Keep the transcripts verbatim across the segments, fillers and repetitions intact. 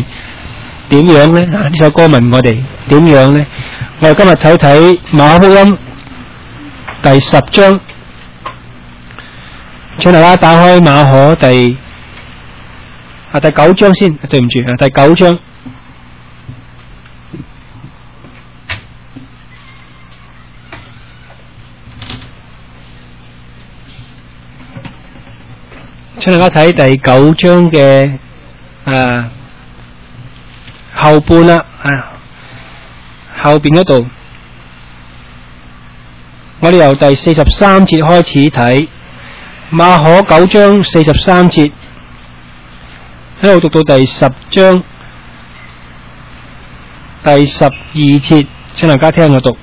係點樣呢？啊，呢首歌問我哋點樣呢？我哋今日睇睇馬可福音第十章，請大家打開馬可第啊第九章先，對唔住啊，第九章。請大家睇第九章嘅誒後半啦，啊後邊嗰度，我哋由第四十三節開始睇馬可九章四十三節，一路讀到第十章第十二節，請大家聽我讀。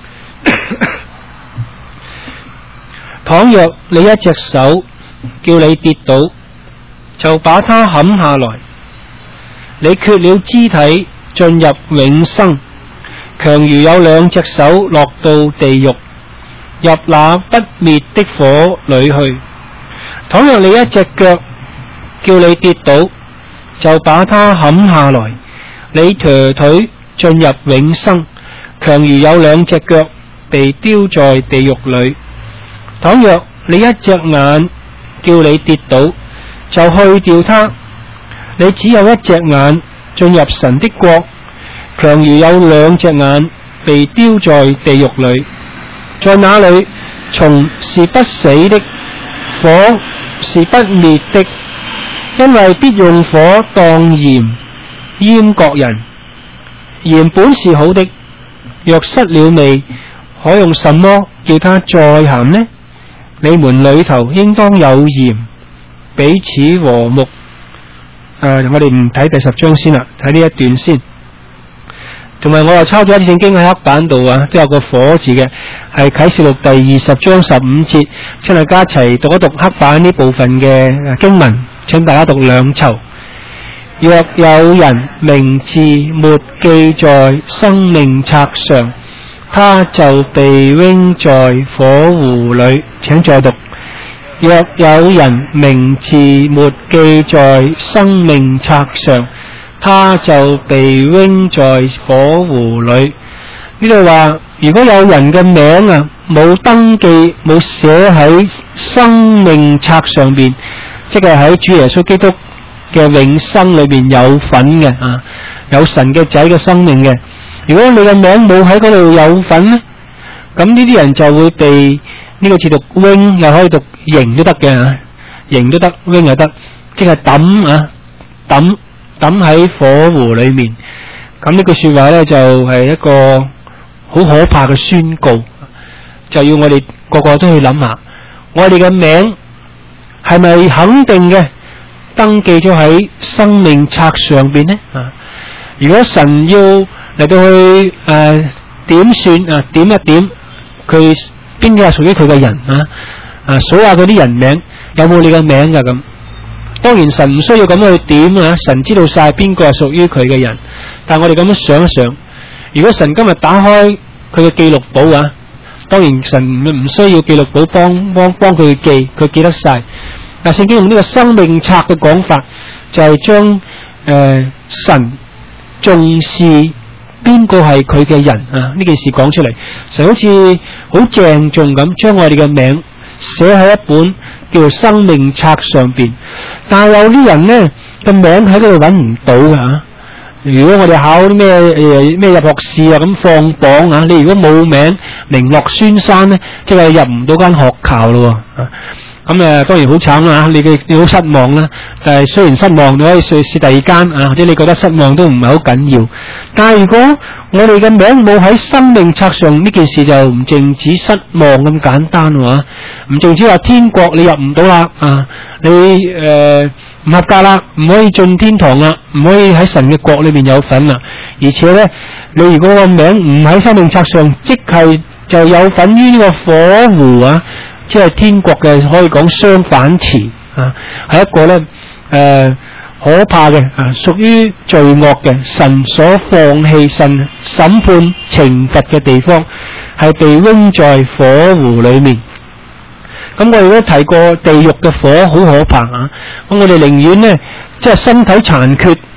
倘若你一隻手叫你跌倒，就把它砍下來，你缺了肢體進入永生，強如有兩隻手落到地獄，入那不滅的火裏去。倘若你一隻腳叫你跌倒，就把它砍下來，你瘸腿進入永生，強如有兩隻腳被丟在地獄裏。倘若你一隻眼叫你跌倒，就去掉它，你只有一隻眼進入神的國，強如有兩隻眼被丟在地獄裏。在那裏，蟲是不死的，火是不滅的，因為必用火當鹽醃各人。鹽本是好的，若失了味，可用什麼叫它再鹹呢？你們裏頭應當有鹽，彼此和睦。誒、呃，我哋唔睇第十章先啦，睇呢一段先。同埋我又抄咗一啲聖經喺黑板度啊，都有個火字嘅，係啟示錄第二十章十五節，請大家一齊讀一讀黑板呢部分嘅經文，請大家讀兩籌。若有人名字沒記在生命冊上，他就被扔在火湖裏。請再讀。若有人名字沒記在生命冊上，他就被扔在火湖裏。呢度話，如果有人嘅名啊冇登記冇寫喺生命冊上邊，即係喺主耶穌基督嘅永生裏邊有份嘅啊，有神嘅仔嘅生命嘅。如果你嘅名冇喺嗰度有份咧，咁呢啲人就會被呢個字讀 wing， 又可以讀刑都得嘅，刑都得 wing 又得，即係抌啊抌抌喺火湖裏面。咁呢句說話咧就係一個好可怕嘅宣告，就要我哋個個都去諗下，我哋嘅名係咪肯定嘅登記咗喺生命冊上邊呢？啊，如果神要嚟到去誒、呃、點算啊點一點佢邊啲係屬於佢嘅人啊啊數下嗰啲人名有冇你嘅名噶咁？當然神唔需要咁去點啊，神知道晒邊個係屬於佢嘅人。但係我哋咁樣想一想，如果神今日打開佢嘅記錄簿啊，當然神唔需要記錄簿幫幫幫佢記，佢記得晒。但聖經用呢個生命冊嘅講法，就係將誒神重視邊個係佢嘅人啊呢件事講出嚟，就好似好鄭重咁將我哋嘅名寫喺一本叫做生命冊上邊。但係有啲人呢個名喺嗰度揾唔到㗎。如果我哋考啲咩誒咩入學試啊咁放榜啊，你如果冇名名落孫山呢，即係入唔到間學校咯啊。咁誒當然好慘啦，你嘅你好失望啦。但係雖然失望，你可以試試第二間啊，或者你覺得失望都唔係好緊要。但係如果我哋嘅名冇喺生命冊上，呢件事就唔淨止失望咁簡單喎，唔淨止話天國你入唔到啦啊，你誒唔合格啦，唔可以進天堂啦，唔可以喺神嘅國裏面有份啦。而且咧，你如果個名唔喺生命冊上，即係就有份於呢個火湖啊。即係天國嘅可以講相反詞啊，係一個咧誒、呃、可怕嘅啊，屬於罪惡嘅神所放棄神審判懲罰嘅地方，係被扔在火湖裏面。咁我哋都提過地獄嘅火好可怕啊！咁我哋寧願呢，即係身體殘缺，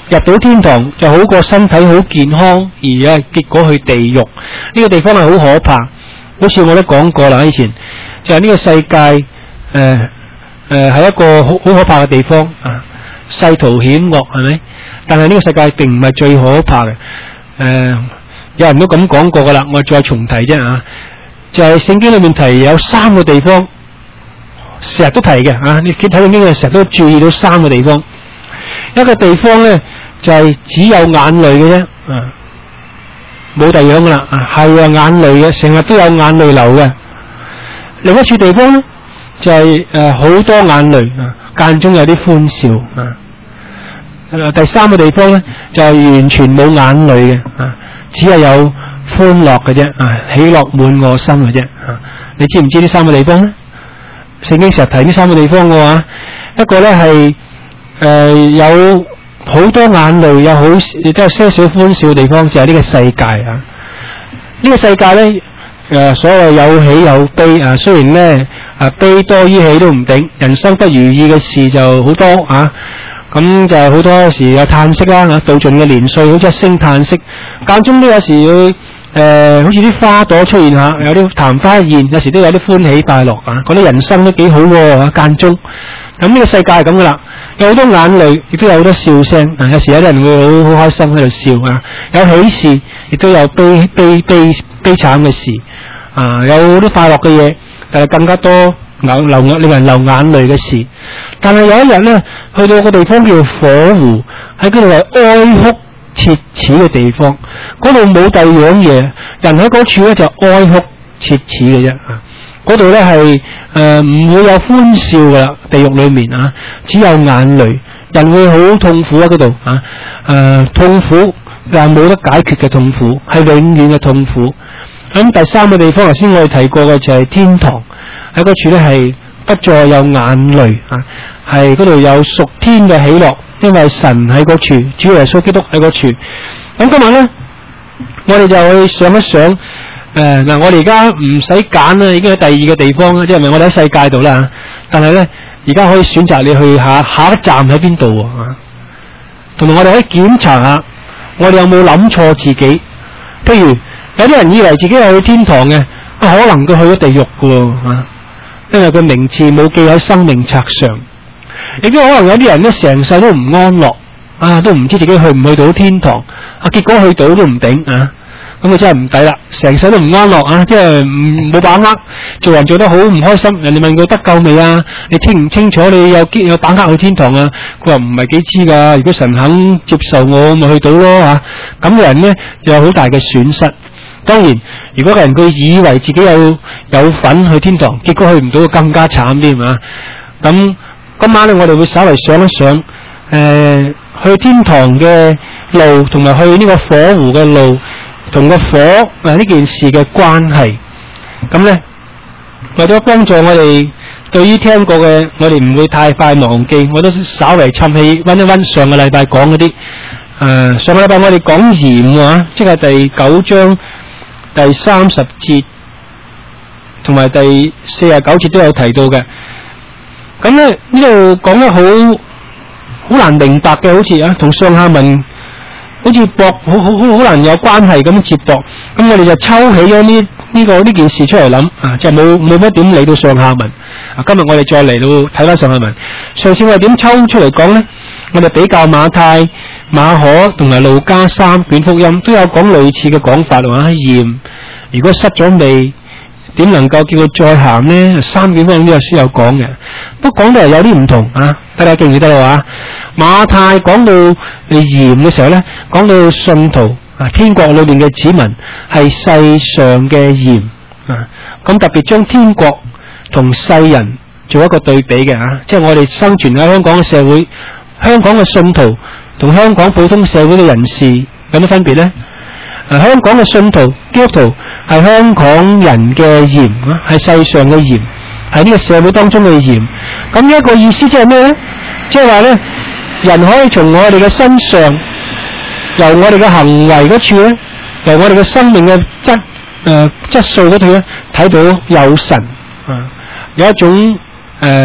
入到天堂就好過身體好健康而係結果去地獄。呢個地方係好可怕，好似我都講過啦，以前就係呢個世界誒誒係一個好好可怕嘅地方啊，世途險惡係咪？但係呢個世界並唔係最可怕嘅。誒、呃，有人都咁講過噶啦，我再重提啫啊，就係、是、聖經裏面提有三個地方，成日都提嘅啊，你睇聖經嘅成日都注意到三個地方。一個地方咧就係、是、只有眼淚嘅啫，啊，冇第二樣噶啦，啊係啊眼淚嘅，成日都有眼淚流嘅。另一處地方咧就係誒好多眼淚啊，間中有啲歡笑啊。第三個地方咧就係、是、完全冇眼淚嘅，啊，只係有歡樂嘅啫，啊，喜樂滿我心嘅啫，啊，你知唔知呢三個地方咧？聖經成日提呢三個地方嘅話，一個咧係誒有好多眼淚，有好亦都有些少歡笑嘅地方，就係、是、呢個世界啊。呢、這個世界咧誒、呃，所謂有喜有悲啊，雖然咧啊悲多於喜都唔頂，人生不如意嘅事就好多啊。咁就好多時有嘆息啦，道盡嘅年歲好似一聲嘆息，間中都有時會誒、呃，好似啲花朵出現下，有啲曇花現，有時都有啲歡喜快樂啊，嗰啲人生都幾好喎，間中。咁呢個世界係咁噶啦，有好多眼淚，亦都有好多笑聲。啊，有時有啲人會好好開心喺度笑啊，有喜事，亦都有悲悲悲悲慘嘅事。啊，有好多快樂嘅嘢，但係更加多流流令人流眼淚嘅事。但係有一日咧，去到個地方叫火湖，喺嗰度係哀哭切齒嘅地方，嗰度冇第二樣嘢，人喺嗰處咧就哀哭切齒嘅啫。啊，嗰度咧係誒唔會有歡笑噶啦，地獄裏面啊，只有眼淚，人會好痛苦喺嗰度啊，誒、呃、痛苦但係冇得解決嘅痛苦，係永遠嘅痛苦。咁、啊、第三個地方頭先我哋提過嘅就係天堂，喺嗰處咧係不再有眼淚啊，係嗰度有屬天嘅喜樂，因為神喺嗰處，主耶穌基督喺嗰處。咁今日咧，我哋就去想一想，誒、呃、嗱，我哋而家唔使揀啦，已經喺第二個地方啦，即係咪我哋喺世界度啦？但係咧，而家可以選擇你去下下一站喺邊度啊？同埋我哋可以檢查下，我哋有冇諗錯自己？譬如有啲人以為自己係去天堂嘅，可能佢去咗地獄噶喎啊！因為佢名次冇記喺生命冊上，亦都可能有啲人咧成世都唔安樂啊，都唔知自己去唔去到天堂啊，結果去到都唔頂啊，咁啊真係唔抵啦，成世都唔安樂啊，即係唔冇把握，做人做得好唔開心，人哋問佢得救未啊？你清唔清楚你有有把握去天堂啊？佢話唔係幾知噶，如果神肯接受我，咪去到咯吓，咁嘅人咧就有好大嘅損失。當然，如果個人佢以為自己有有份去天堂，結果去唔到，更加慘啲嘛。咁今晚咧，我哋會稍微想一想，誒、呃，去天堂嘅路，同埋去呢個火湖嘅路，同個火誒呢、呃、件事嘅關係。咁咧，為咗幫助我哋對於聽過嘅，我哋唔會太快忘記。我都稍微趁氣溫一溫上個禮拜講嗰啲，誒、呃，上個禮拜我哋講鹽啊，即係第九章。第三十節同埋第四十九節都有提到嘅，咁咧呢度講得好好難明白嘅，好似啊同上下文好似駁好好好好難有關係咁接駁，咁我哋就抽起咗呢呢個呢件事出嚟諗啊，就冇冇乜點理到上下文啊。今日我哋再嚟到睇翻上下文，上次我哋點抽出嚟講咧？我哋比較馬太、馬可同埋路加三卷福音都有講類似嘅講法喎。鹽如果失咗味，點能夠叫佢再鹹呢？三卷福音都有書有講嘅，不過講到係有啲唔同啊。大家記唔記得啦？話馬太講到鹽嘅時候咧，講到信徒啊，天國裏面嘅子民係世上嘅鹽啊，咁特別將天國同世人做一個對比嘅啊，即係我哋生存喺香港嘅社會，香港嘅信徒同香港普通社會嘅人士有乜分別呢？啊，香港嘅信徒基督徒係香港人嘅鹽啊，係世上嘅鹽，係呢個社會當中嘅鹽。咁呢一個意思即係咩呢？即係話呢，人可以從我哋嘅身上，由我哋嘅行為嗰處咧，由我哋嘅生命嘅質誒質素嗰度咧，睇到有神啊，有一種誒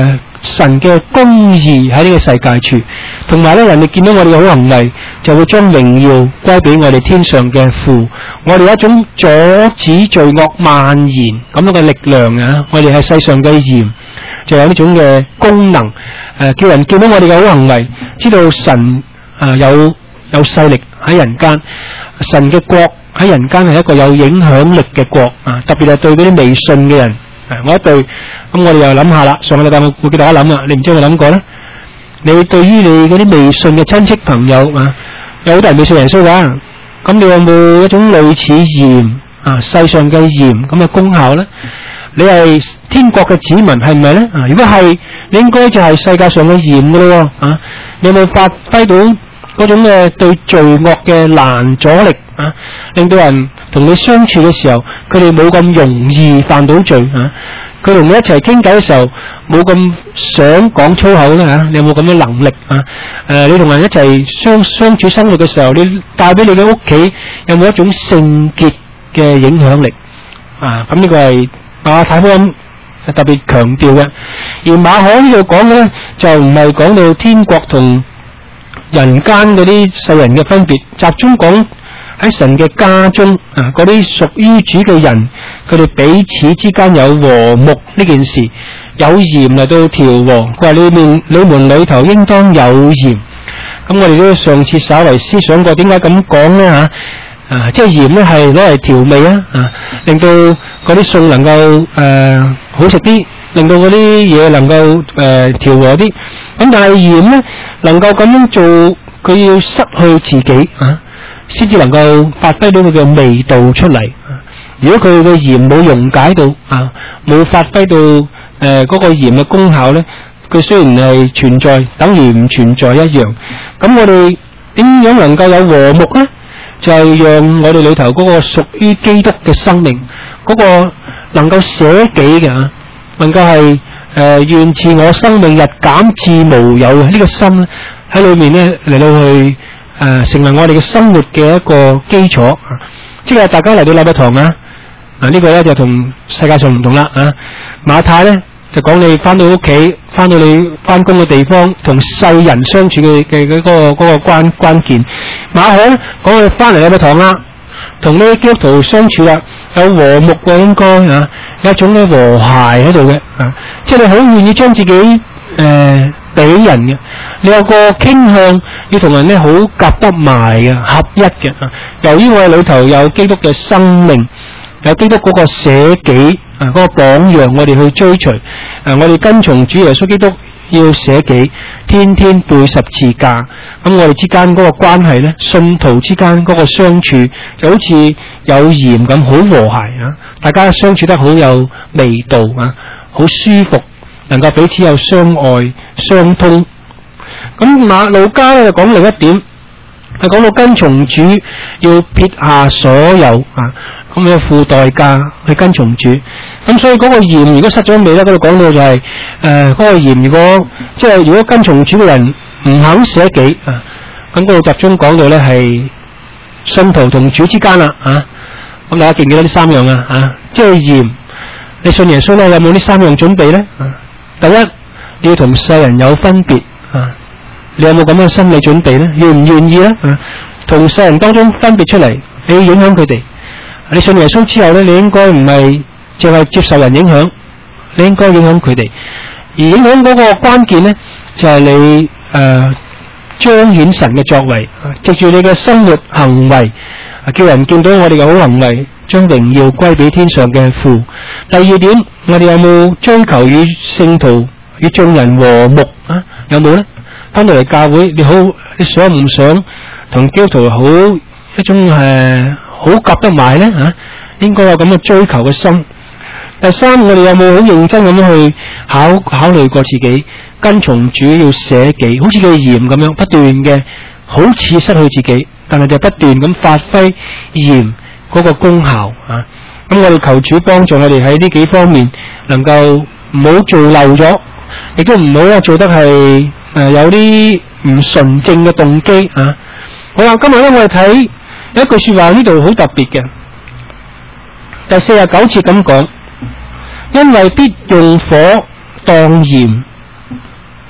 神嘅公義喺呢個世界處，同埋咧人哋見到我哋嘅好行為，就會將榮耀歸俾我哋天上嘅父。我哋有一種阻止罪惡蔓延咁樣嘅力量啊！我哋係世上嘅鹽，就有呢種嘅功能，誒、呃，叫人見到我哋嘅好行為，知道神啊、呃、有有勢力喺人間，神嘅國喺人間係一個有影響力嘅國啊！特別係對嗰啲未信嘅人，啊、我一對咁，我哋又諗下啦。上個禮拜我會叫大家諗啊，你唔知有冇諗過咧？你對於你嗰啲未信嘅親戚朋友啊，有好多人未信耶穌噶，咁你有冇一種類似鹽啊世上嘅鹽咁嘅功效咧？你係天國嘅子民係唔係咧？啊，如果係，你應該就係世界上嘅鹽噶咯喎啊！你有冇發揮到嗰種嘅對罪惡嘅攔阻力啊？令到人同你相處嘅時候，佢哋冇咁容易犯到罪啊！佢同你一齊傾偈嘅時候，冇咁想講粗口咧吓，你有冇咁嘅能力啊？誒、呃，你同人一齊相相處生活嘅時候，你帶俾你嘅屋企有冇一種聖潔嘅影響力啊？咁呢個係馬太福音特別強調嘅。而馬可呢度講嘅咧，就唔係講到天國同人間嗰啲世人嘅分別，集中講喺神嘅家中啊，嗰啲屬於主嘅人，佢哋彼此之間有和睦呢件事，有鹽嚟到調和。佢話你們你們裏頭應當有鹽。咁我哋都上次稍為思想過，點解咁講咧吓？啊，即係鹽咧係攞嚟調味啊，啊，令到嗰啲餸能夠誒、呃、好食啲，令到嗰啲嘢能夠誒調和啲。咁但係鹽咧能夠咁樣做，佢要失去自己啊，先至能夠發揮到佢嘅味道出嚟。如果佢嘅鹽冇溶解到啊，冇發揮到誒嗰、呃那個鹽嘅功效咧，佢雖然係存在，等於唔存在一樣。咁我哋點樣能夠有和睦咧？就係、是、讓我哋裏頭嗰個屬於基督嘅生命，嗰、那個能夠捨己嘅啊，能夠係誒願自我生命日減至無有嘅呢、這個心咧，喺裏面咧嚟到去誒、呃、成為我哋嘅生活嘅一個基礎。啊、即係大家嚟到禮拜堂啊，嗱、這個、呢個咧就同世界上唔同啦啊。馬太咧就講你翻到屋企，翻到你翻工嘅地方，同世人相處嘅嘅嗰個嗰、那個關關鍵。馬可咧講佢翻嚟禮拜堂啦，同呢啲基督徒相處啦，有和睦嘅應該啊，有一種嘅和諧喺度嘅啊，即係你好願意將自己誒俾、呃、人嘅，你有個傾向要同人咧好夾得埋嘅，合一嘅啊。由於我哋裏頭有基督嘅生命，有基督嗰個捨己啊，嗰、那個榜樣，我哋去追隨，誒、啊，我哋跟從主耶穌基督要捨己，天天背十字架。咁我哋之間嗰個關係咧，信徒之間嗰個相處就好似有鹽咁，好和諧啊！大家相處得好有味道啊，好舒服，能夠彼此有相愛相通。咁馬路加咧就講另一點，係講到跟從主要撇下所有啊，咁要付代價去跟從主。咁所以嗰個鹽如果失咗味咧，嗰度講到就係誒嗰個鹽如果即係如果跟從主嘅人唔肯捨己啊，咁嗰度集中講到咧係信徒同主之間啦啊。咁大家記唔記得呢三樣啊？啊，即係鹽，你信耶穌咧有冇呢三樣準備咧？啊，第一你要同世人有分別啊，你有冇咁嘅心理準備咧？願唔願意咧？啊，同世人當中分別出嚟，你要影響佢哋。你信耶穌之後咧，你應該唔係淨係接受人影響，你應該影響佢哋。而影響嗰個關鍵咧，就係、是、你誒彰顯神嘅作為，藉住你嘅生活行為，叫人見到我哋嘅好行為，將榮耀歸俾天上嘅父。第二點，我哋有冇追求與聖徒與眾人和睦啊？有冇咧？翻到嚟教會，你好，你想唔想同基督徒好一種誒好夾得埋咧？啊，應該有咁嘅追求嘅心。第三，我哋有冇好認真咁樣去考考慮過自己跟從主要捨己，好似個鹽咁樣不斷嘅，好似失去自己，但係就不斷咁發揮鹽嗰個功效啊！咁我哋求主幫助我哋喺呢幾方面能夠唔好做漏咗，亦都唔好咧做得係誒、呃、有啲唔純正嘅動機啊！好啦，今日咧我哋睇有一句說話，呢度好特別嘅，第四十九節咁講。因為必用火當鹽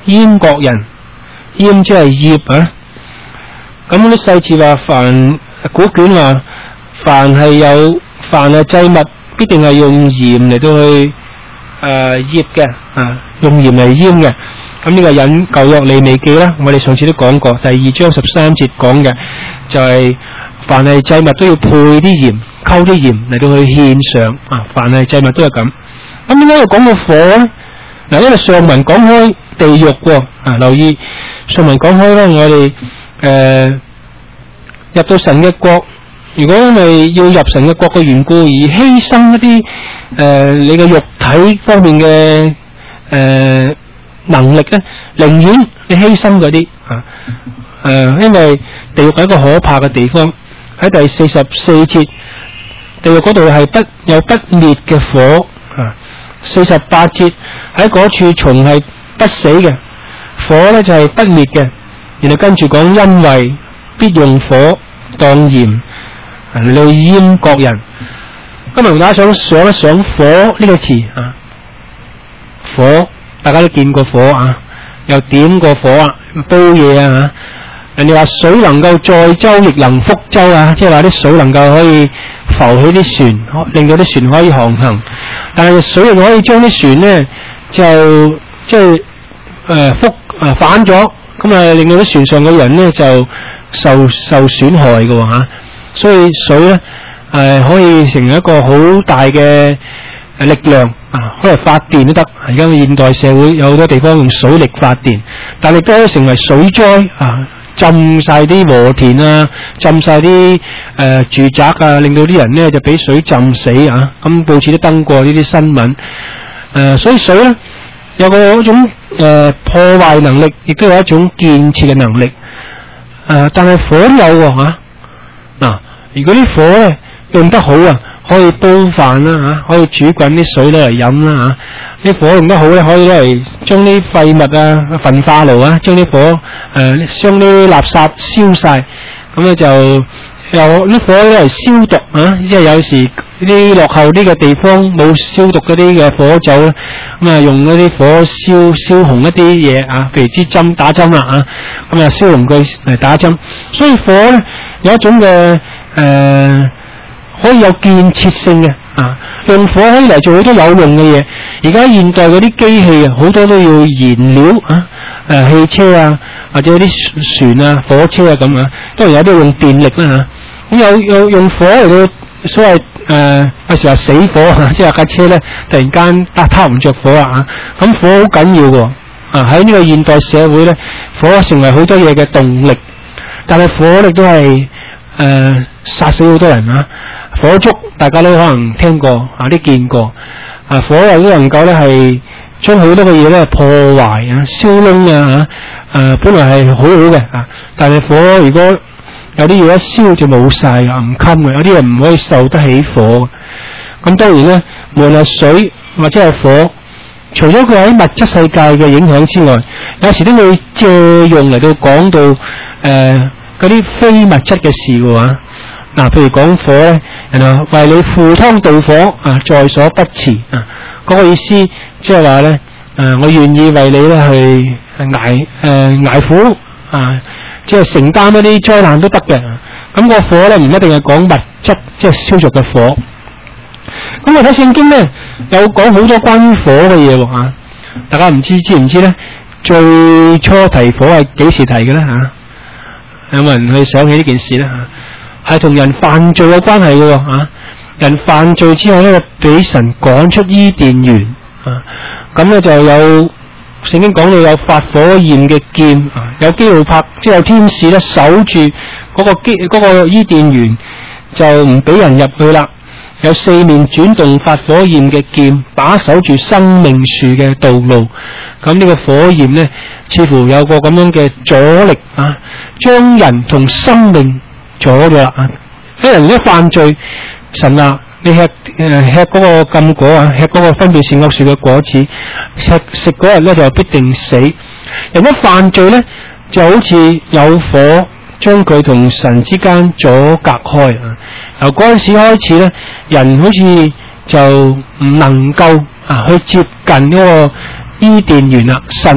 閹各人，閹即係醃啊。咁啲細節話，凡古卷話，凡係有凡係祭物，必定係用鹽嚟到去誒醃嘅啊，用鹽嚟醃嘅。咁呢個引舊約利未記啦，我哋上次都講過，第二章十三節講嘅就係、是、凡係祭物都要配啲鹽，溝啲鹽嚟到去獻上啊。凡係祭物都係咁。咁點解要講到火咧？嗱，因為上文講開地獄喎，啊，留意上文講開咧，我哋誒、呃、入到神嘅國，如果因為要入神嘅國嘅緣故而犧牲一啲誒、呃、你嘅肉體方面嘅誒。呃能力咧，寧願你犧牲嗰啲啊，誒、呃，因為地獄係一個可怕嘅地方。喺第四十四節，地獄嗰度係不有不滅嘅火啊。四十八節喺嗰處蟲係不死嘅，火咧就係、是、不滅嘅。然後跟住講，因為必用火當鹽嚟閹各人。今日大家想想一想火呢個詞啊，火。大家都見過火啊，又點過火啊，煲嘢啊，人哋話水能夠載舟亦能覆舟啊，即係話啲水能夠可以浮起啲船，令到啲船可以航行。但係水又可以將啲船呢，就即係誒覆誒反咗，咁啊令到啲船上嘅人呢，就受受損害嘅吓、啊。所以水呢，誒、呃、可以成為一個好大嘅力量啊，可以發電都得。而家現代社會有好多地方用水力發電，但係都可以成為水災啊，浸晒啲禾田啊，浸晒啲誒住宅啊，令到啲人呢就俾水浸死啊。咁報紙都登過呢啲新聞。誒、呃，所以水咧有個一種誒、呃、破壞能力，亦都有一種建設嘅能力。誒、呃，但係火都有喎吓。嗱、啊，如果啲火咧用得好啊，可以煲飯啦吓，可以煮滾啲水攞嚟飲啦吓。啲火用得好咧，可以攞嚟將啲廢物啊、焚化爐啊，將啲火誒，將啲垃圾燒晒。咁咧就有啲火攞嚟消毒啊，即係有時啲落後啲嘅地方冇消毒嗰啲嘅火酒咧，咁啊用嗰啲火燒燒紅一啲嘢啊，譬如支針打針啦啊，咁啊燒紅佢嚟打針。所以火咧有一種嘅誒。呃可以有建設性嘅啊，用火可以嚟做好多有用嘅嘢。而家現代嗰啲機器啊，好多都要燃料啊，誒、啊、汽車啊，或者啲船啊、火車啊咁啊，當然有啲用電力啦吓。咁、啊、有有用火嚟到所謂誒有時話死火啊，即係架車咧突然間啊撻唔着火啊，咁火好緊要嘅啊。喺呢個現代社會咧，火成為好多嘢嘅動力，但係火力都係誒殺死好多人啊。火燭大家都可能聽過啊，都見過啊。火又都能夠咧係將好多嘅嘢咧破壞啊、燒窿啊吓，誒本來係好好嘅啊，但係火如果有啲嘢一燒就冇晒啊，唔襟嘅，有啲人唔可以受得起火。咁當然咧，無論係水或者係火，除咗佢喺物質世界嘅影響之外，有時都會借用嚟到講到誒嗰啲非物質嘅事嘅話。嗱、啊，譬如講火咧，人話為你赴湯蹈火啊，在所不辭啊，嗰、那個意思即係話咧，誒，我願意為你咧去捱誒捱苦啊，即係承擔一啲災難都得嘅。咁、啊那個火咧唔一定係講物質，即係燒着嘅火。咁我睇聖經咧有講好多關於火嘅嘢喎啊！大家唔知知唔知咧？最初提火係幾時提嘅咧吓？有冇人去想起呢件事咧吓？係同人犯罪有關係嘅吓，人犯罪之後咧，俾神趕出伊甸園啊，咁咧就有聖經講到有發火焰嘅劍啊，有基路伯即係有天使咧守住嗰個基嗰個伊甸園，就唔俾人入去啦。有四面轉動發火焰嘅劍，把守住生命樹嘅道路。咁呢個火焰咧，似乎有個咁樣嘅阻力啊，將人同生命阻咗啦啊！啲人一犯罪，神啊，你吃誒、呃、吃嗰個禁果啊，吃嗰個分別善惡樹嘅果子，食食嗰日咧就必定死。人一犯罪咧，就好似有火將佢同神之間阻隔開啊！由嗰陣時開始咧，人好似就唔能夠啊去接近嗰個伊甸園啦。神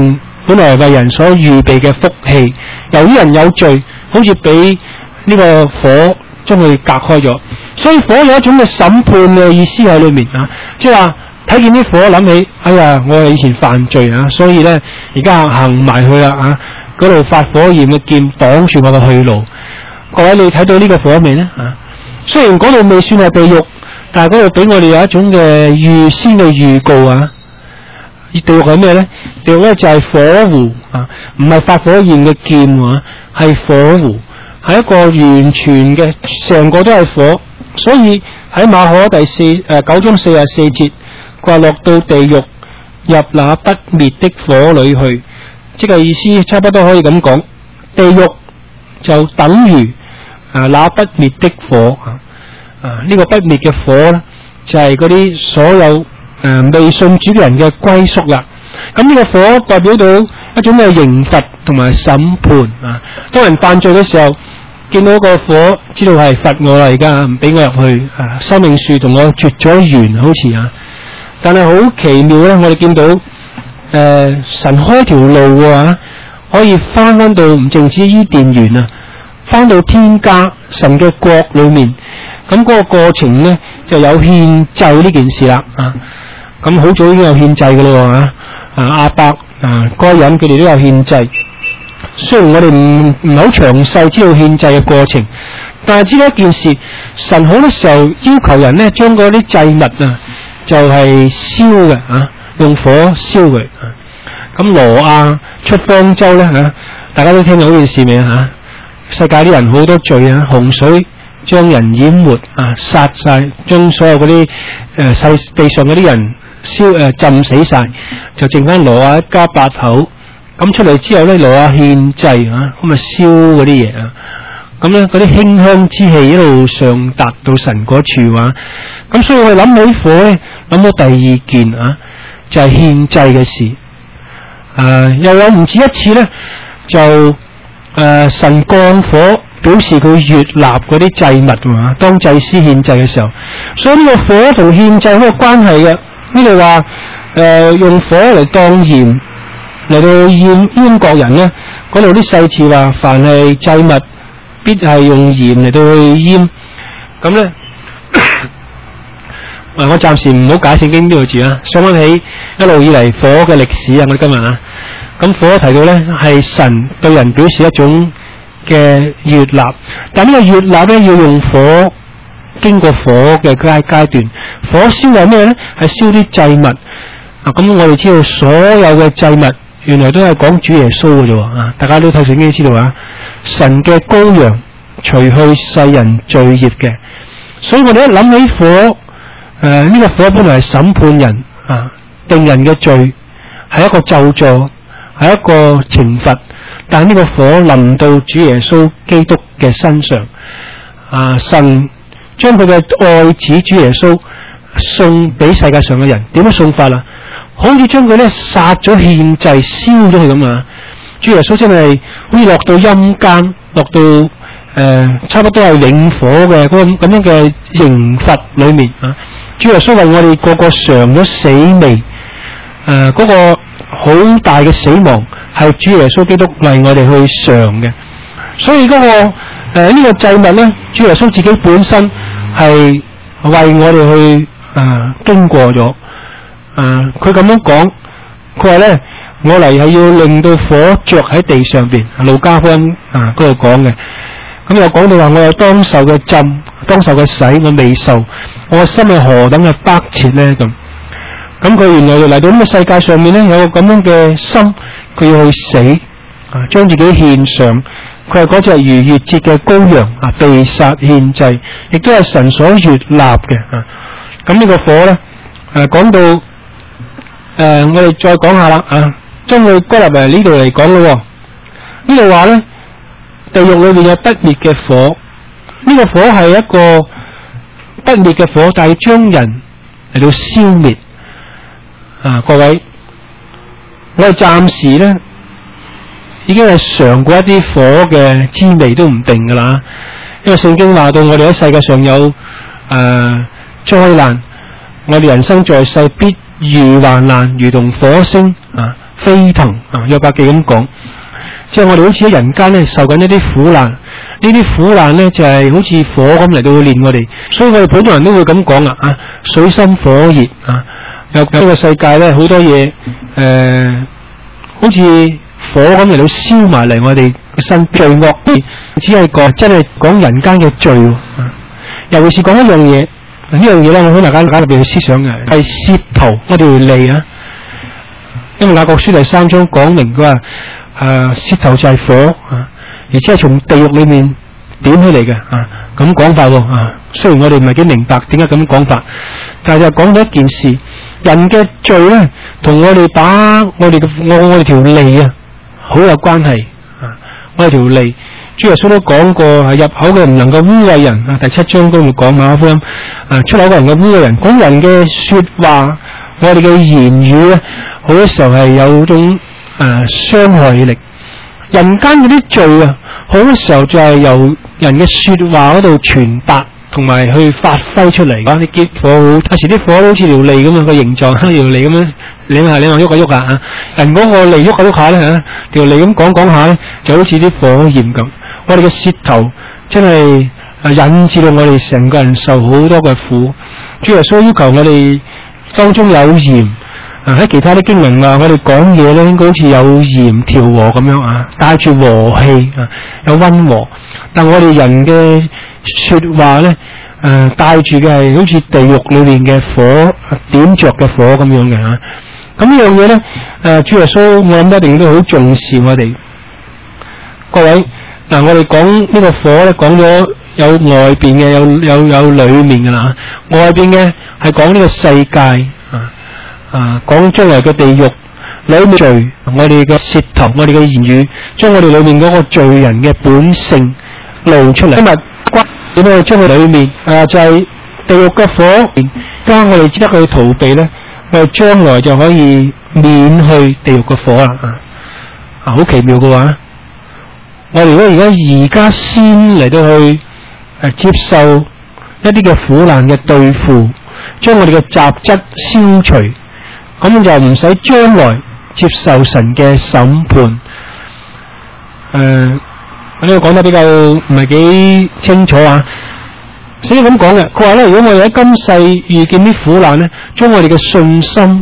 本來為人所預備嘅福氣，由於人有罪，好似俾呢個火將佢隔開咗，所以火有一種嘅審判嘅意思喺裏面啊，即係話睇見啲火諗起，哎呀，我係以前犯罪啊，所以咧而家行埋去啦啊，嗰度發火焰嘅劍擋住我嘅去路。各位你睇到呢個火未呢？啊，雖然嗰度未算係地獄，但係嗰度俾我哋有一種嘅預先嘅預告啊。地獄係咩咧？地獄咧就係火湖啊，唔係發火焰嘅劍啊，係火湖，係一個完全嘅，成個都係火。所以喺馬可第四誒、呃、九章四十四節，佢話落到地獄，入那不滅的火裏去，即係意思差不多可以咁講，地獄就等於啊那不滅的火啊，啊呢、這個不滅嘅火咧就係嗰啲所有誒、呃、未信主嘅人嘅歸宿啦。咁呢個火代表到一種嘅刑罰同埋審判啊。當人犯罪嘅時候，見到個火，知道係罰我啦，而家唔俾我入去啊！生命樹同我絕咗緣，好似啊，但係好奇妙咧，我哋見到誒、呃、神開條路啊，可以翻翻到唔淨止伊甸園啊，翻到天家神嘅國裏面。咁嗰個過程咧就有獻祭呢件事啦啊！咁好早已經有獻祭嘅咯啊！啊亞伯啊該隱佢哋都有獻祭。雖然我哋唔唔好詳細知道獻祭嘅過程，但係知道一件事，神好多時候要求人咧將嗰啲祭物啊，就係燒嘅啊，用火燒佢。咁挪亞出方舟咧吓，大家都聽到呢件事未啊？吓，世界啲人好多罪啊，洪水將人淹沒啊，殺晒，將所有嗰啲誒世地上嗰啲人燒誒、呃、浸死晒，就剩翻挪亞一家八口。咁出嚟之後咧，挪亞獻祭啊，咁啊燒嗰啲嘢啊，咁咧嗰啲馨香之氣一路上達到神嗰處啊，咁所以我哋諗起火咧，諗到第二件啊，就係、是、獻祭嘅事，啊又有唔止一次咧，就誒、呃、神降火表示佢悅納嗰啲祭物啊，當祭司獻祭嘅時候，所以呢個火同獻祭好有關係嘅。呢度話誒用火嚟當鹽。嚟到閹閹國人咧，嗰度啲細節話，凡係祭物必係用鹽嚟到去閹。咁咧，誒，我暫時唔好解聖經呢個字啊，想翻起一路以嚟火嘅歷史啊，我哋今日啊，咁火提到咧係神對人表示一種嘅悅納，但呢個悅納咧要用火，經過火嘅階階段，火燒係咩咧？係燒啲祭物啊！咁我哋知道所有嘅祭物。原來都係講主耶穌嘅啫啊！大家都睇聖經知道啊，神嘅羔羊除去世人罪孽嘅，所以我哋一諗起火，誒、呃、呢、這個火本來係審判人啊，定人嘅罪，係一個咒詛，係一個懲罰，但係呢個火臨到主耶穌基督嘅身上，啊神將佢嘅愛子主耶穌送俾世界上嘅人，點樣送法啊？好似將佢咧殺咗獻祭燒咗佢咁啊！主耶穌真係好似落到陰間，落到誒、呃、差不多係永火嘅嗰咁咁樣嘅刑罰裏面啊！主耶穌為我哋個個嘗咗死味，誒、呃、嗰、那個好大嘅死亡係主耶穌基督為我哋去嘗嘅，所以嗰、那個誒呢、呃這個祭物咧，主耶穌自己本身係為我哋去誒、呃、經過咗。啊！佢咁樣講，佢話咧，我嚟係要令到火着喺地上邊。路加福音啊嗰度講嘅，咁又講到話我有當受嘅浸，當受嘅洗，我未受，我心係何等嘅迫切咧咁。咁佢原來嚟到呢個世界上面咧，有個咁樣嘅心，佢要去死啊，將自己獻上。佢係嗰隻逾越節嘅羔羊啊，被殺獻祭，亦都係神所悅納嘅啊。咁呢個火咧，誒講到。誒、呃，我哋再講下啦，啊，將佢歸納嚟呢度嚟講咯。呢度話咧，地獄裏面有不滅嘅火，呢、這個火係一個不滅嘅火，但係將人嚟到消滅。啊，各位，我哋暫時咧已經係嘗過一啲火嘅滋味都唔定噶啦，因為聖經話到我哋喺世界上有誒、呃、災難，我哋人生在世必遇患難，如同火星啊， 飛騰啊。約伯記咁講，即係我哋好似喺人間咧受緊一啲苦難，呢啲苦難咧就係、是、好似火咁嚟到去煉我哋，所以我哋普通人都會咁講啊，水深火熱啊。有呢個世界咧好多嘢誒、呃，好似火咁嚟到燒埋嚟我哋嘅身，罪惡只係講真係講人間嘅罪、啊，尤其是講一樣嘢，呢樣嘢咧，我想大家大家特別去思想嘅係舌頭，我哋會脷啊，因為雅各書第三章講明佢話誒舌頭就係火啊，而且係從地獄裏面點起嚟嘅啊，咁講法喎啊。雖然我哋唔係幾明白點解咁講法，但係就講咗一件事，人嘅罪咧，同我哋把我哋嘅我我哋條脷啊，好有關係啊！我哋條脷，主耶穌都講過，係入口嘅唔能夠污穢人啊。第七章都會講馬可福音啊，出口嘅人嘅污穢人，講人嘅說話，我哋嘅言語咧，好多時候係有種誒傷害力。人間嗰啲罪啊，好多時候就係由人嘅說話嗰度傳達。同埋去發揮出嚟，啲結火好，有時啲火都好似條脷咁樣個形狀，條脷咁樣擰下擰下喐下喐下啊！人嗰個脷喐下喐下咧嚇，條脷咁講講下咧，就好似啲火焰咁。我哋嘅舌頭真係引致到我哋成個人受好多嘅苦。主耶穌要求我哋當中有鹽啊，喺其他啲經文話我哋講嘢咧應該好似有鹽調和咁樣啊，帶住和氣啊，有溫和。但我哋人嘅說話咧，誒、呃，帶住嘅係好似地獄裏面嘅火，點着嘅火咁樣嘅吓。咁呢樣嘢咧，誒、呃，主耶穌我諗一定都好重視我哋各位。嗱、呃，我哋講呢個火咧，講咗有外邊嘅，有有有裏面嘅啦。外邊嘅係講呢個世界啊啊，講將來嘅地獄，裏面罪，我哋嘅舌頭，我哋嘅言語，將我哋裏面嗰個罪人嘅本性露出嚟。今日點樣將佢裏面啊，就係、是、地獄嘅火，加我哋只得去逃避咧，我哋將來就可以免去地獄嘅火啦啊！好奇妙嘅話，我哋如果而家而家先嚟到去誒接受一啲嘅苦難嘅對付，將我哋嘅雜質消除，咁就唔使將來接受神嘅審判。誒、呃。我呢個講得比較唔係幾清楚啊，所以咁講嘅，佢話咧，如果我哋喺今世遇見啲苦難咧，將我哋嘅信心。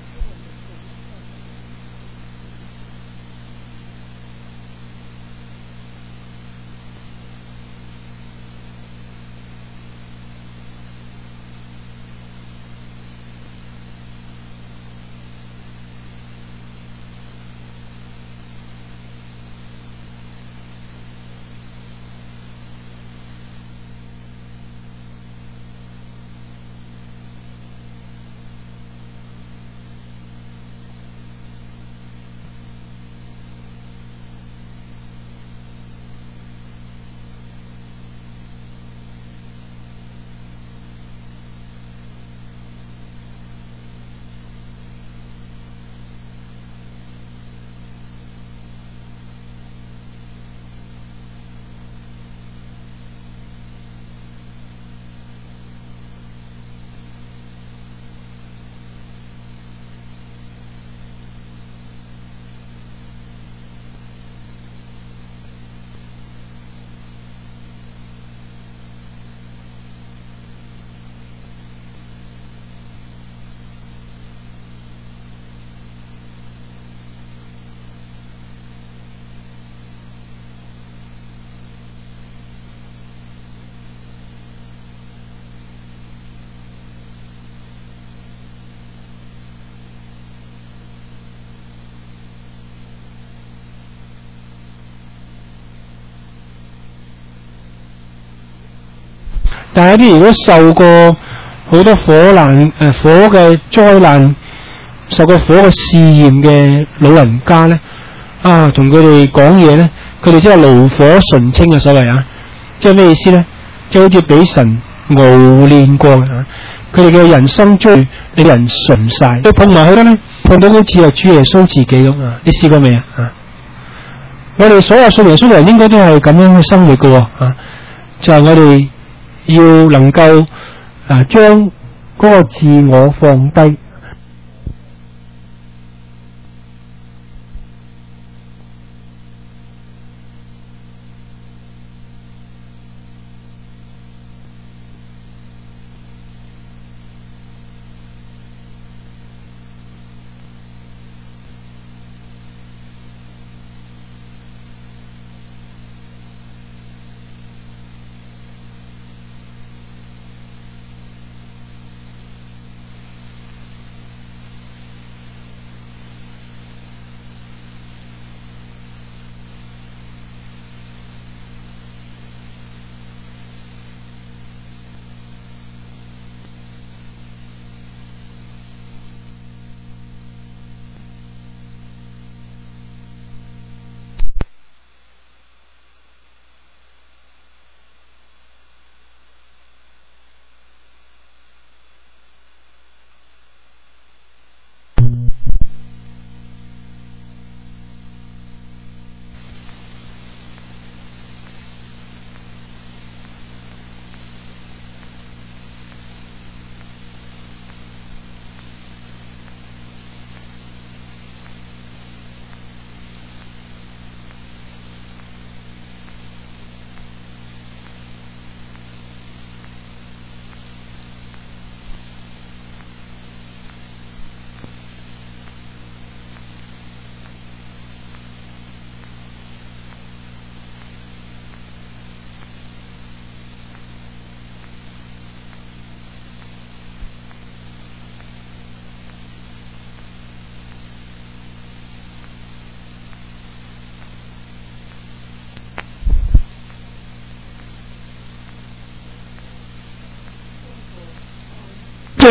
但係一啲如果受過好多火難誒、呃、火嘅災難，受過火嘅試驗嘅老人家咧，啊，同佢哋講嘢咧，佢哋真係爐火純青嘅所謂啊，即係咩意思咧？即係好似俾神熬煉過啊，佢哋嘅人生最令人純晒。佢碰埋去咧，碰到好似係主耶穌自己咁啊！你試過未啊？啊，我哋所有信耶穌嘅人應該都係咁樣去生活嘅啊，就係、是、我哋。要能夠啊，將嗰個自我放低，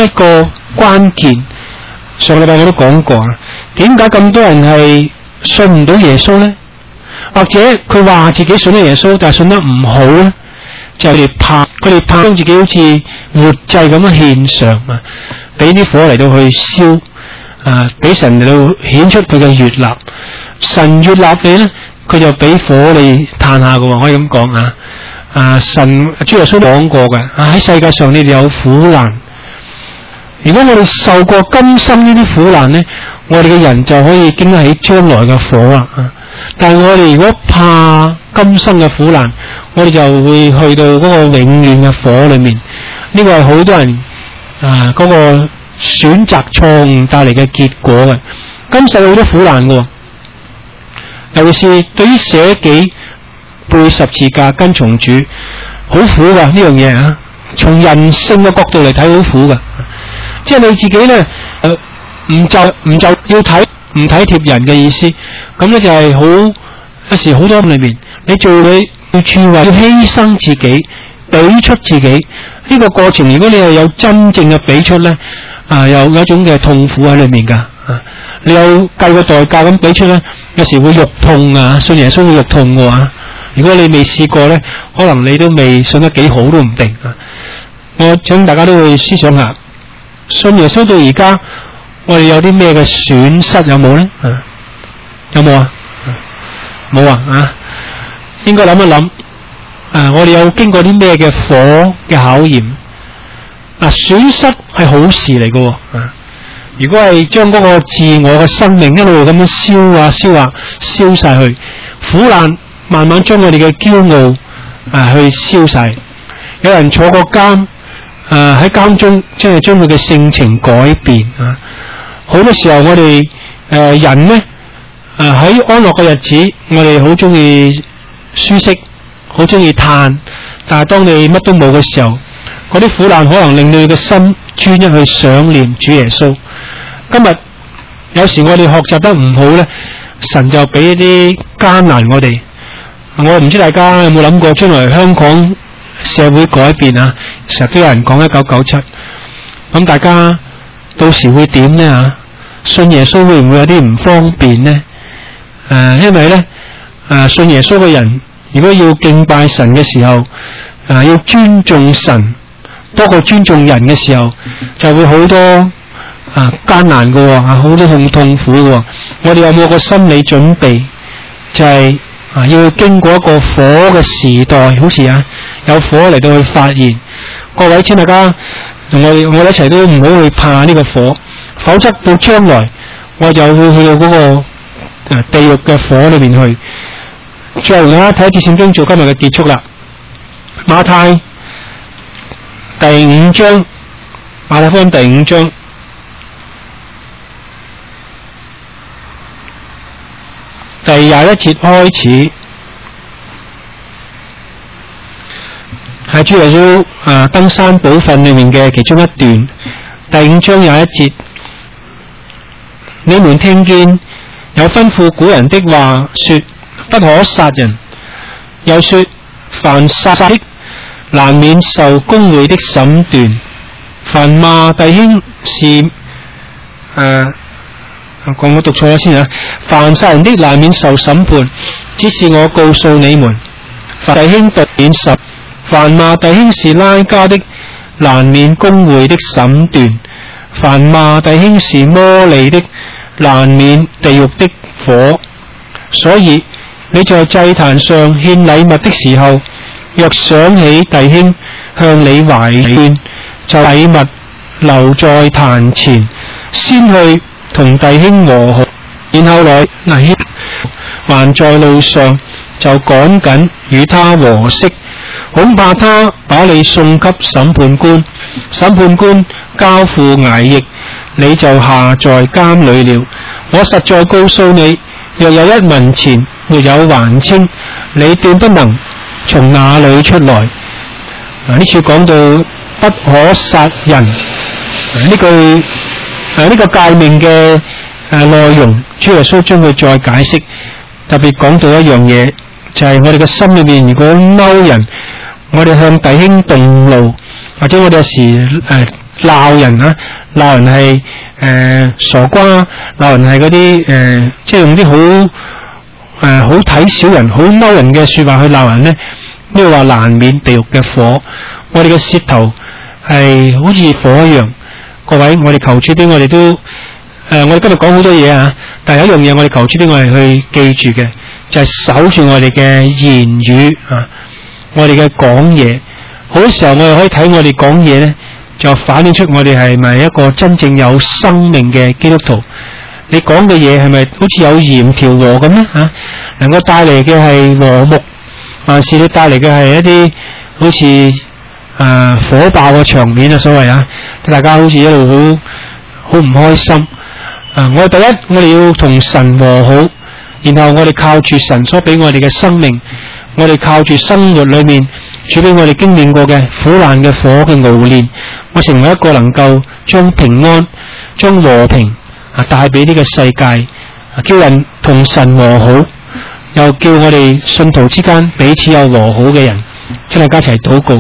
一個關鍵。上禮拜我都講過啊，點解咁多人係信唔到耶穌呢？或者佢話自己信咗耶穌，但係信得唔好呢？就係佢哋怕，佢哋怕將自己好似活祭咁樣獻上啊，俾啲火嚟到去燒啊，俾神嚟到顯出佢嘅悅納。神悅納你呢，佢就俾火你嘆下嘅，可以咁講啊。啊，神主耶穌講過嘅啊，喺世界上你哋有苦難。如果我哋受過今生呢啲苦難呢，我哋嘅人就可以經得起將來嘅火啦。但係我哋如果怕今生嘅苦難，我哋就會去到嗰個永遠嘅火裏面。呢個係好多人啊嗰個選擇錯誤帶嚟嘅結果嘅。今世有好多苦難嘅，尤其是對於捨己背十字架跟從主，好苦噶呢樣嘢啊！從人性嘅角度嚟睇，好苦噶。即係你自己咧，誒唔就唔就要睇唔體貼人嘅意思，咁咧就係好有時好多裏面，你做你要處為要犧牲自己，俾出自己呢、這個過程。如果你係有真正嘅俾出咧，啊有有一種嘅痛苦喺裏面噶，啊你有計個代價咁俾出咧，有時會肉痛啊，信耶穌會肉痛嘅話，如果你未試過咧，可能你都未信得幾好都唔定啊。我請大家都會思想下。信耶穌到而家，我哋有啲咩嘅損失有冇咧？啊，有冇啊？冇啊！啊，應該諗一諗。啊，我哋有經過啲咩嘅火嘅考驗？啊，損失係好事嚟嘅。啊，如果係將嗰個自我嘅生命一路咁樣燒啊燒啊燒晒去，苦難慢慢將我哋嘅驕傲啊去燒晒。有人坐過監。誒，喺監中即係將佢嘅性情改變啊！好多時候我哋誒、呃、人呢，誒喺安樂嘅日子，我哋好中意舒適，好中意嘆。但係當你乜都冇嘅時候，嗰啲苦難可能令你嘅心專一去想念主耶穌。今日有時我哋學習得唔好呢，神就俾一啲艱難我哋。我唔知大家有冇諗過將來香港社會改變啊，成日都有人講一九九七，咁大家到時會點呢？啊？信耶穌會唔會有啲唔方便呢？誒、呃，因為呢，誒、呃、信耶穌嘅人，如果要敬拜神嘅時候，誒、呃、要尊重神多過尊重人嘅時候，就會好多啊艱難嘅，啊好多痛痛苦嘅。我哋有冇個心理準備？就係、是。啊！要經過一個火嘅時代，好似啊有火嚟到去發現。各位請大家同我哋我哋一齊都唔好去怕呢個火，否則到將來我就會去到嗰個誒地獄嘅火裏面去。最後大家睇一次聖經做今日嘅結束啦。馬太第五章，馬太福音第五章。第廿一節開始，係主耶穌啊登山寶訓裏面嘅其中一段。第五章廿一節，你們聽見有吩咐古人的話，說不可殺人，又說凡殺的難免受公會的審斷，凡罵弟兄是誒。呃講我讀錯咗先啊！凡殺人的難免受審判，只是我告訴你們，凡弟兄獨免受；凡罵弟兄是拉加的，難免公會的審斷；凡罵弟兄是魔利的，難免地獄的火。所以你在祭壇上獻禮物的時候，若想起弟兄向你懷怨，就禮物留在壇前，先去同弟兄和好，然後來嗱，還在路上就趕緊與他和息，恐怕他把你送給審判官，審判官交付衙役，你就下在監裏了。我實在告訴你，若有一文錢沒有還清，你斷不能從那裏出來。嗱，呢處講到不可殺人，呢句。誒，呢、啊這個誡命嘅誒內容，主耶穌將佢再解釋，特別講到一樣嘢，就係、是、我哋嘅心裏面，如果嬲人，我哋向弟兄動怒，或者我哋有時誒鬧人啊，鬧人係誒、呃、傻瓜，鬧人係嗰啲誒，即係用啲好誒好睇小人、好嬲人嘅說話去鬧人咧，呢個話難免地獄嘅火。我哋嘅舌頭係好似火一樣。各位，我哋求主俾我哋都誒、呃，我哋今日講好多嘢啊，但係有一樣嘢我哋求主俾我哋去記住嘅，就係、是、守住我哋嘅言語啊，我哋嘅講嘢。好多時候我哋可以睇我哋講嘢咧，就反映出我哋係咪一個真正有生命嘅基督徒？你講嘅嘢係咪好似有鹽調和咁咧？吓，能夠帶嚟嘅係和睦，還是你帶嚟嘅係一啲好似誒、呃、火爆嘅場面啊？所謂啊，大家好似一路好好唔開心。啊、呃，我第一我哋要同神和好，然後我哋靠住神所俾我哋嘅生命，我哋靠住生活裏面主俾我哋經驗過嘅苦難嘅火嘅熬煉，我成為一個能夠將平安、將和平啊帶俾呢個世界，啊叫人同神和好，又叫我哋信徒之間彼此有和好嘅人，請大家一齊禱告。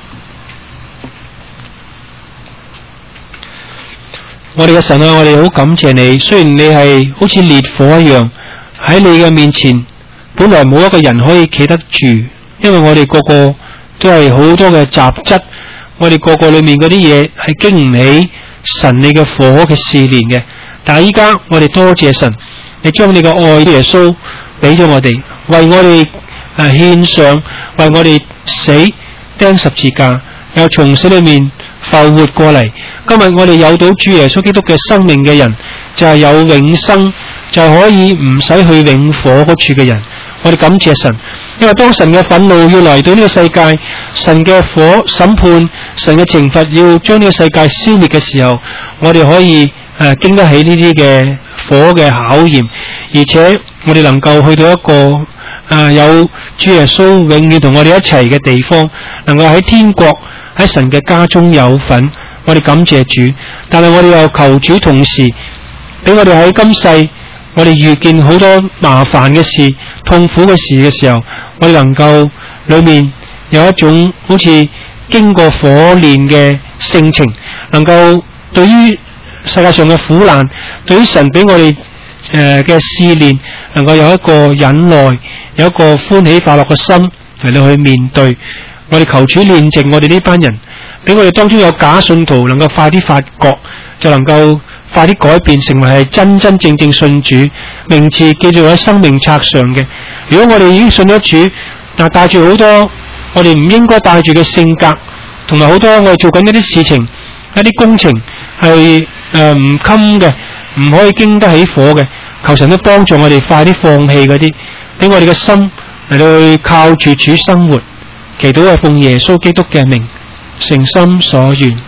我哋嘅神啊，我哋好感謝你，雖然你係好似烈火一樣喺你嘅面前，本來冇一個人可以企得住，因為我哋個個都係好多嘅雜質，我哋個個裏面嗰啲嘢係經唔起神你嘅火嘅試煉嘅。但係依家我哋多謝神，你將你嘅愛耶穌俾咗我哋，為我哋誒獻上，為我哋死釘十字架，又從死裏面復活過嚟。今日我哋有到主耶穌基督嘅生命嘅人，就係有永生，就可以唔使去永火嗰處嘅人。我哋感謝神，因為當神嘅憤怒要嚟到呢個世界，神嘅火審判，神嘅懲罰要將呢個世界消滅嘅時候，我哋可以誒、呃、經得起呢啲嘅火嘅考驗，而且我哋能夠去到一個誒、呃、有主耶穌永遠同我哋一齊嘅地方，能夠喺天國喺神嘅家中有份。我哋感謝主，但係我哋又求主同時俾我哋喺今世，我哋遇見好多麻煩嘅事、痛苦嘅事嘅時候，我哋能夠裏面有一種好似經過火煉嘅性情，能夠對於世界上嘅苦難，對於神俾我哋誒嘅試煉，能夠有一個忍耐，有一個歡喜快樂嘅心嚟到去面對。我哋求主煉淨我哋呢班人，俾我哋當中有假信徒能夠快啲發覺，就能夠快啲改變，成為係真真正正信主，名字記住喺生命冊上嘅。如果我哋已經信咗主，但係帶住好多我哋唔應該帶住嘅性格，同埋好多我哋做緊一啲事情、一啲工程係誒唔襟嘅，唔可以經得起火嘅，求神都幫助我哋快啲放棄嗰啲，俾我哋嘅心嚟到去靠住主生活。祈禱係奉耶穌基督嘅名，誠心所願。